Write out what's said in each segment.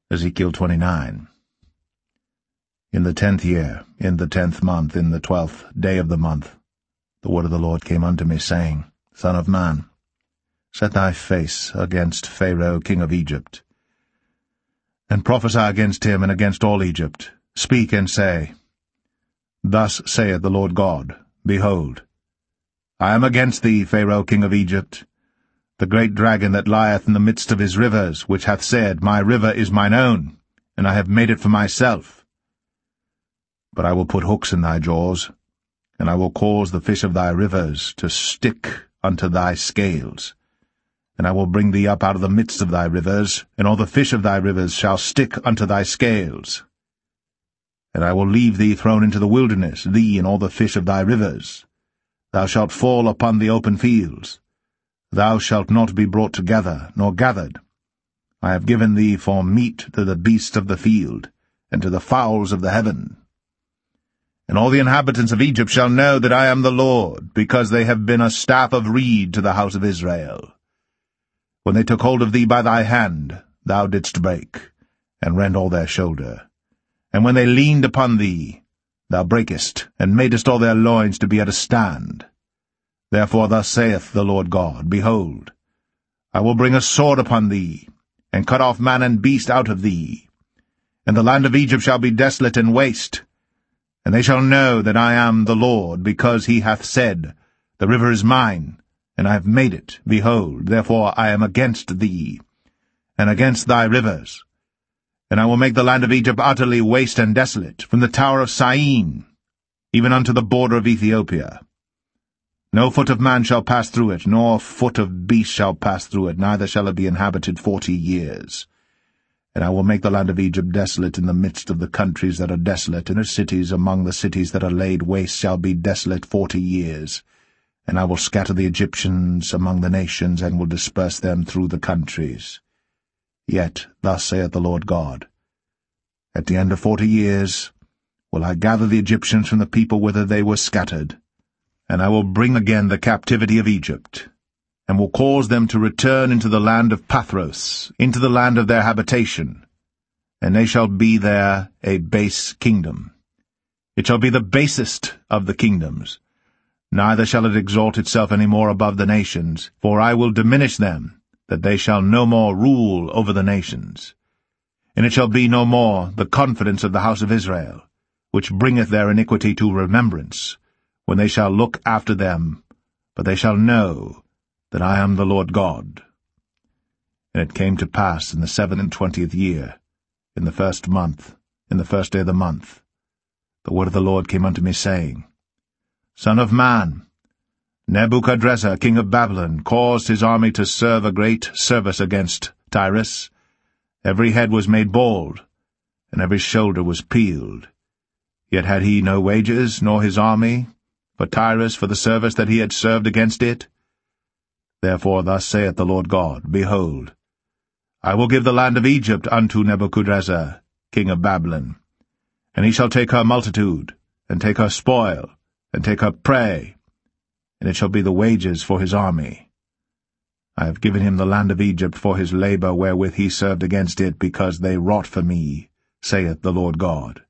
Ezekiel 29. In the 10th year, in the 10th month, in the 12th day of the month, the word of the Lord came unto me, saying, Son of man, set thy face against Pharaoh king of Egypt, and prophesy against him and against all Egypt. Speak and say, Thus saith the Lord God, Behold, I am against thee, Pharaoh king of Egypt, the great dragon that lieth in the midst of his rivers, which hath said, My river is mine own, and I have made it for myself. But I will put hooks in thy jaws, and I will cause the fish of thy rivers to stick unto thy scales. And I will bring thee up out of the midst of thy rivers, and all the fish of thy rivers shall stick unto thy scales. And I will leave thee thrown into the wilderness, thee and all the fish of thy rivers. Thou shalt fall upon the open fields. Thou shalt not be brought together, nor gathered. I have given thee for meat to the beasts of the field, and to the fowls of the heaven. And all the inhabitants of Egypt shall know that I am the Lord, because they have been a staff of reed to the house of Israel. When they took hold of thee by thy hand, thou didst break, and rend all their shoulder. And when they leaned upon thee, thou brakest, and madest all their loins to be at a stand. Therefore thus saith the Lord God, Behold, I will bring a sword upon thee, and cut off man and beast out of thee. And the land of Egypt shall be desolate and waste. And they shall know that I am the Lord, because he hath said, The river is mine, and I have made it. Behold, therefore I am against thee, and against thy rivers. And I will make the land of Egypt utterly waste and desolate, from the tower of Syene, even unto the border of Ethiopia. No foot of man shall pass through it, nor foot of beast shall pass through it, neither shall it be inhabited 40 years. And I will make the land of Egypt desolate in the midst of the countries that are desolate, and her cities among the cities that are laid waste shall be desolate 40 years. And I will scatter the Egyptians among the nations, and will disperse them through the countries. Yet, thus saith the Lord God, At the end of 40 years will I gather the Egyptians from the people whither they were scattered, and I will bring again the captivity of Egypt, and will cause them to return into the land of Pathros, into the land of their habitation, and they shall be there a base kingdom. It shall be the basest of the kingdoms, neither shall it exalt itself any more above the nations, for I will diminish them, that they shall no more rule over the nations. And it shall be no more the confidence of the house of Israel, which bringeth their iniquity to remembrance, when they shall look after them, but they shall know that I am the Lord God. And it came to pass in the 27th year, in the 1st month, in the 1st day of the month, the word of the Lord came unto me, saying, Son of man, Nebuchadrezzar king of Babylon caused his army to serve a great service against Tyrus. Every head was made bald, and every shoulder was peeled. Yet had he no wages, nor his army, for Tyrus, for the service that he had served against it. Therefore thus saith the Lord God, Behold, I will give the land of Egypt unto Nebuchadrezzar king of Babylon, and he shall take her multitude, and take her spoil, and take her prey, and it shall be the wages for his army. I have given him the land of Egypt for his labor wherewith he served against it, because they wrought for me, saith the Lord God.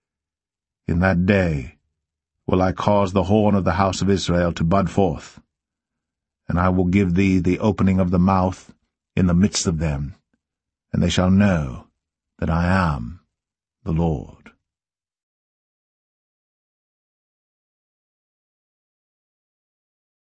In that day will I cause the horn of the house of Israel to bud forth, and I will give thee the opening of the mouth in the midst of them, and they shall know that I am the Lord.